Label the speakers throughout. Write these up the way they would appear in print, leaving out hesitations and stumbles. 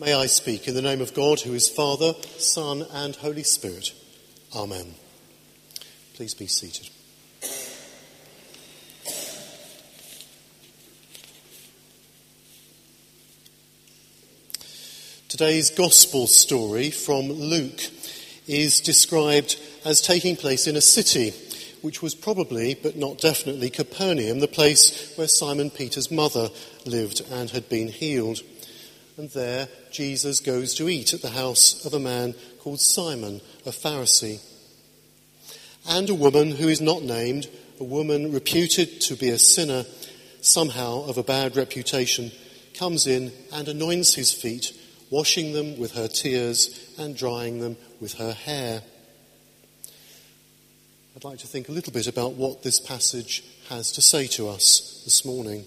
Speaker 1: May I speak in the name of God, who is Father, Son, and Holy Spirit. Amen. Please be seated. Today's Gospel story from Luke is described as taking place in a city, which was probably, but not definitely, Capernaum, the place where Simon Peter's mother lived and had been healed. And there, Jesus goes to eat at the house of a man called Simon, a Pharisee. And a woman who is not named, a woman reputed to be a sinner, somehow of a bad reputation, comes in and anoints his feet, washing them with her tears and drying them with her hair. I'd like to think a little bit about what this passage has to say to us this morning.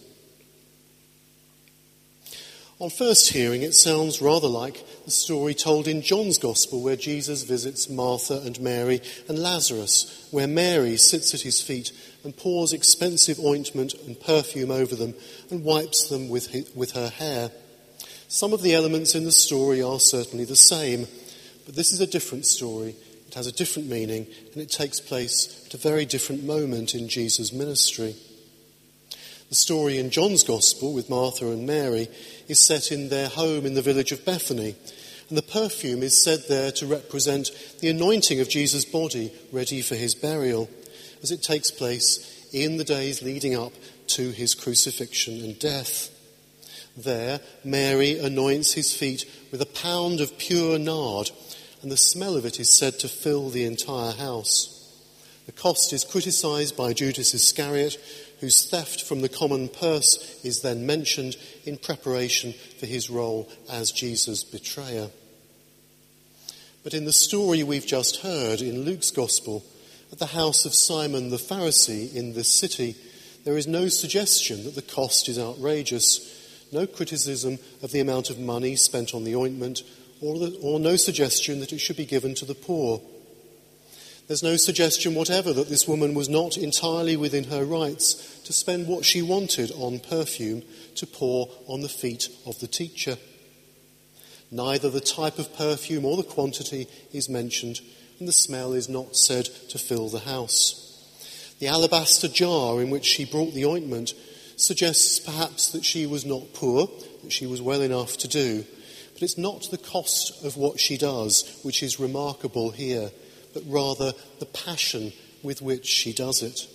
Speaker 1: On first hearing, it sounds rather like the story told in John's Gospel, where Jesus visits Martha and Mary and Lazarus, where Mary sits at his feet and pours expensive ointment and perfume over them and wipes them with her hair. Some of the elements in the story are certainly the same, but this is a different story. It has a different meaning, and it takes place at a very different moment in Jesus' ministry. The story in John's Gospel with Martha and Mary is set in their home in the village of Bethany, and the perfume is said there to represent the anointing of Jesus' body ready for his burial, as it takes place in the days leading up to his crucifixion and death. There, Mary anoints his feet with a pound of pure nard, and the smell of it is said to fill the entire house. The cost is criticised by Judas Iscariot, whose theft from the common purse is then mentioned in preparation for his role as Jesus' betrayer. But in the story we've just heard in Luke's Gospel, at the house of Simon the Pharisee in this city, there is no suggestion that the cost is outrageous, no criticism of the amount of money spent on the ointment, or no suggestion that it should be given to the poor. There's no suggestion whatever that this woman was not entirely within her rights to spend what she wanted on perfume to pour on the feet of the teacher. Neither the type of perfume or the quantity is mentioned, and the smell is not said to fill the house. The alabaster jar in which she brought the ointment suggests perhaps that she was not poor, that she was well enough to do, but it's not the cost of what she does which is remarkable here, but rather the passion with which she does it.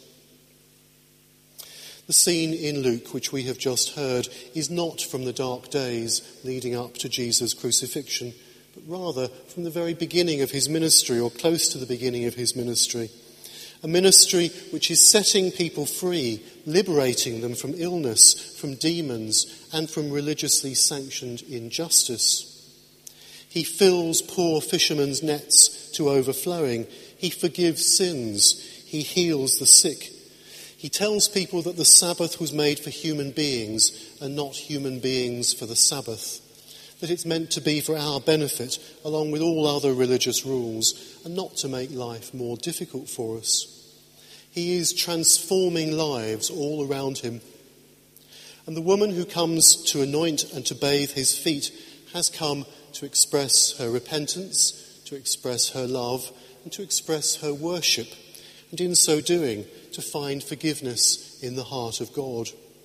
Speaker 1: The scene in Luke, which we have just heard, is not from the dark days leading up to Jesus' crucifixion, but rather from the very beginning of his ministry, or close to the beginning of his ministry. A ministry which is setting people free, liberating them from illness, from demons, and from religiously sanctioned injustice. He fills poor fishermen's nets to overflowing. He forgives sins. He heals the sick. He tells people that the Sabbath was made for human beings and not human beings for the Sabbath. That it's meant to be for our benefit, along with all other religious rules, and not to make life more difficult for us. He is transforming lives all around him. And the woman who comes to anoint and to bathe his feet has come to express her repentance, to express her love, and to express her worship, and in so doing, to find forgiveness in the heart of God.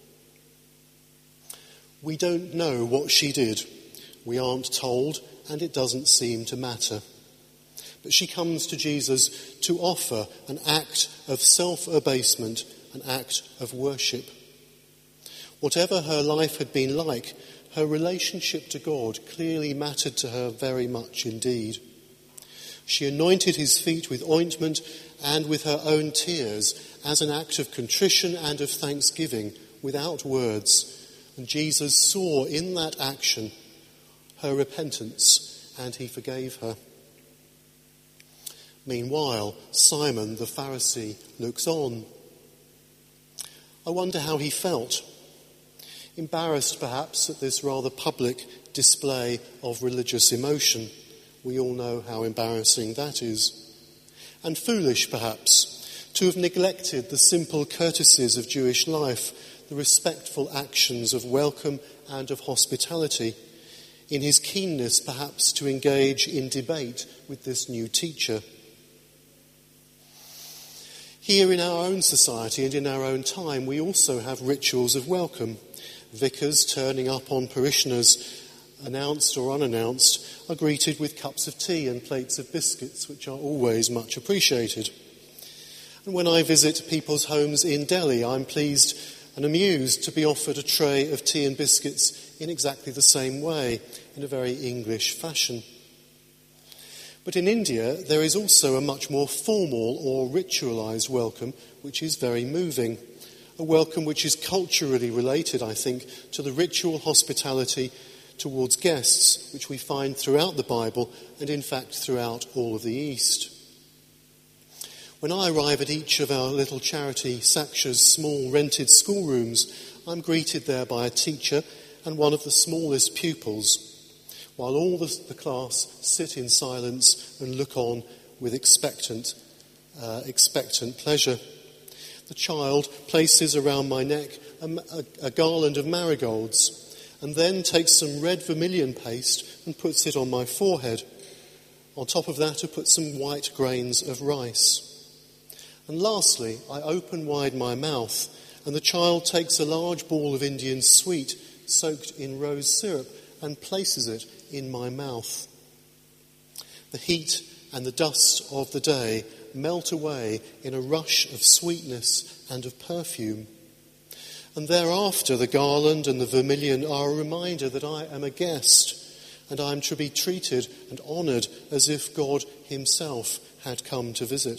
Speaker 1: We don't know what she did. We aren't told, and it doesn't seem to matter. But she comes to Jesus to offer an act of self-abasement, an act of worship. Whatever her life had been like, her relationship to God clearly mattered to her very much indeed. She anointed his feet with ointment and with her own tears as an act of contrition and of thanksgiving without words. And Jesus saw in that action her repentance, and he forgave her. Meanwhile, Simon the Pharisee looks on. I wonder how he felt. Embarrassed perhaps at this rather public display of religious emotion. We all know how embarrassing that is. And foolish perhaps to have neglected the simple courtesies of Jewish life, the respectful actions of welcome and of hospitality, in his keenness perhaps to engage in debate with this new teacher. Here in our own society and in our own time, we also have rituals of welcome. Vicars turning up on parishioners, announced or unannounced, are greeted with cups of tea and plates of biscuits, which are always much appreciated. And when I visit people's homes in Delhi, I'm pleased and amused to be offered a tray of tea and biscuits in exactly the same way, in a very English fashion. But in India, there is also a much more formal or ritualised welcome, which is very moving. A welcome which is culturally related, I think, to the ritual hospitality towards guests, which we find throughout the Bible and in fact throughout all of the East. When I arrive at each of our little charity Saksha's small rented schoolrooms, I'm greeted there by a teacher and one of the smallest pupils, while all the class sit in silence and look on with expectant pleasure. The child places around my neck a garland of marigolds, and then takes some red vermilion paste and puts it on my forehead. On top of that, I put some white grains of rice. And lastly, I open wide my mouth, and the child takes a large ball of Indian sweet soaked in rose syrup and places it in my mouth. The heat and the dust of the day melt away in a rush of sweetness and of perfume. And thereafter, the garland and the vermilion are a reminder that I am a guest, and I am to be treated and honoured as if God himself had come to visit.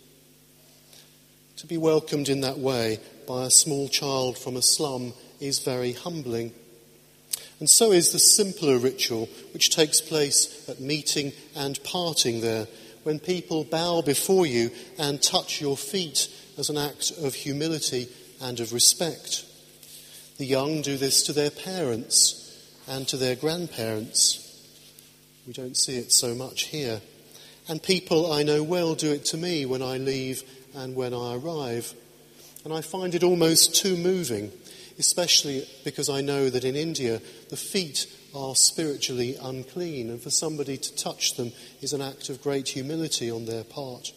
Speaker 1: To be welcomed in that way by a small child from a slum is very humbling. And so is the simpler ritual which takes place at meeting and parting there, when people bow before you and touch your feet as an act of humility and of respect. The young do this to their parents and to their grandparents. We don't see it so much here. And people I know well do it to me when I leave and when I arrive. And I find it almost too moving, especially because I know that in India the feet are spiritually unclean, and for somebody to touch them is an act of great humility on their part.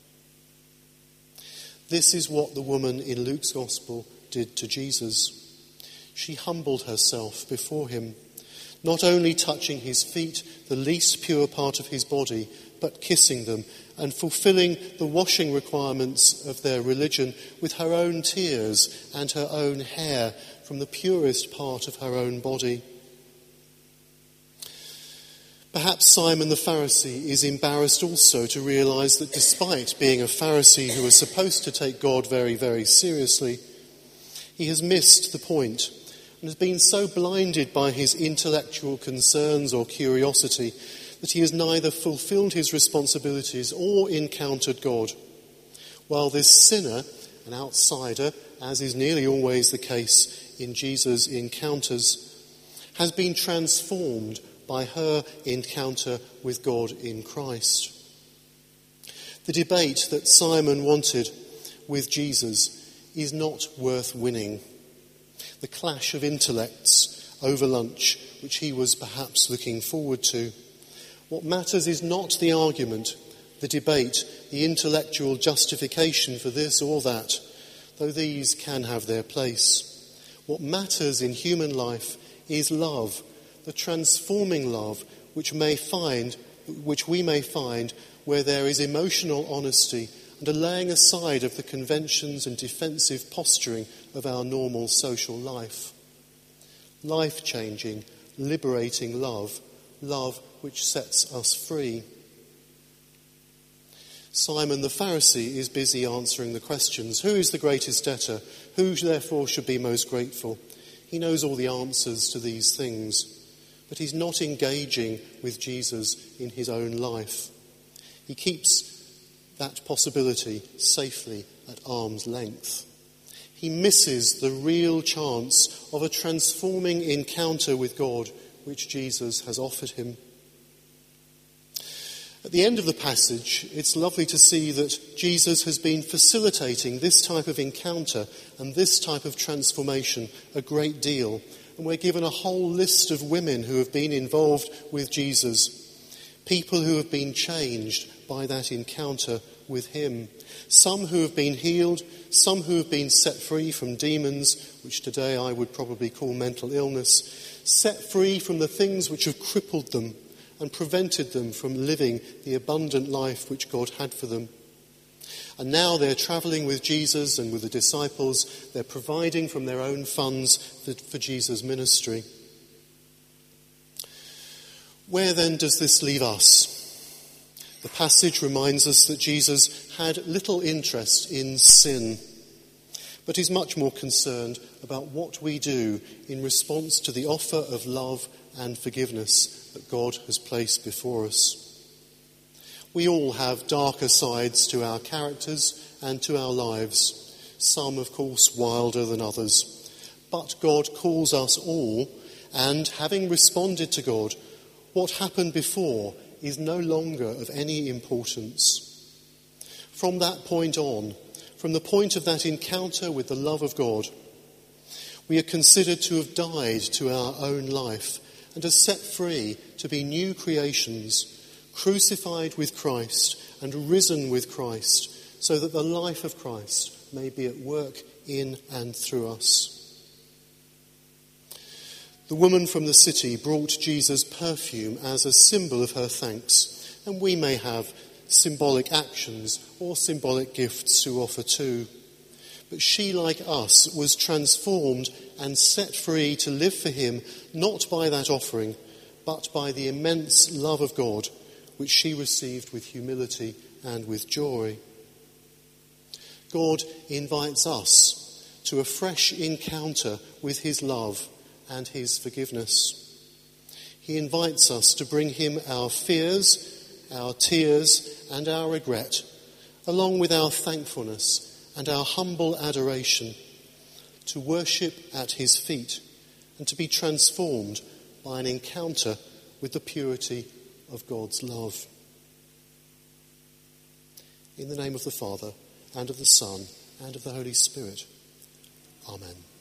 Speaker 1: This is what the woman in Luke's Gospel did to Jesus. She humbled herself before him, not only touching his feet, the least pure part of his body, but kissing them and fulfilling the washing requirements of their religion with her own tears and her own hair from the purest part of her own body. Perhaps Simon the Pharisee is embarrassed also to realise that despite being a Pharisee who was supposed to take God very, very seriously, he has missed the point and has been so blinded by his intellectual concerns or curiosity that he has neither fulfilled his responsibilities or encountered God, while this sinner, an outsider, as is nearly always the case in Jesus' encounters, has been transformed by her encounter with God in Christ. The debate that Simon wanted with Jesus is not worth winning. The clash of intellects over lunch, which he was perhaps looking forward to. What matters is not the argument, the debate, the intellectual justification for this or that, though these can have their place. What matters in human life is love, the transforming love which we may find where there is emotional honesty and a laying aside of the conventions and defensive posturing of our normal social life. Life-changing, liberating love, love which sets us free. Simon the Pharisee is busy answering the questions. Who is the greatest debtor? Who therefore should be most grateful? He knows all the answers to these things, but he's not engaging with Jesus in his own life. He keeps that possibility safely at arm's length. He misses the real chance of a transforming encounter with God which Jesus has offered him. At the end of the passage, it's lovely to see that Jesus has been facilitating this type of encounter and this type of transformation a great deal, and we're given a whole list of women who have been involved with Jesus. People who have been changed by that encounter with him. Some who have been healed, some who have been set free from demons, which today I would probably call mental illness, set free from the things which have crippled them and prevented them from living the abundant life which God had for them. And now they're travelling with Jesus and with the disciples. They're providing from their own funds for Jesus' ministry. Where then does this leave us? The passage reminds us that Jesus had little interest in sin, but is much more concerned about what we do in response to the offer of love and forgiveness that God has placed before us. We all have darker sides to our characters and to our lives, some, of course, wilder than others. But God calls us all, and having responded to God, what happened before is no longer of any importance. From that point on, from the point of that encounter with the love of God, we are considered to have died to our own life and are set free to be new creations, crucified with Christ and risen with Christ, so that the life of Christ may be at work in and through us. The woman from the city brought Jesus perfume as a symbol of her thanks, and we may have symbolic actions or symbolic gifts to offer too. But she, like us, was transformed and set free to live for him, not by that offering, but by the immense love of God, which she received with humility and with joy. God invites us to a fresh encounter with his love and his forgiveness. He invites us to bring him our fears, our tears, and our regret, along with our thankfulness and our humble adoration, to worship at his feet and to be transformed by an encounter with the purity of God's love. In the name of the Father, and of the Son, and of the Holy Spirit. Amen.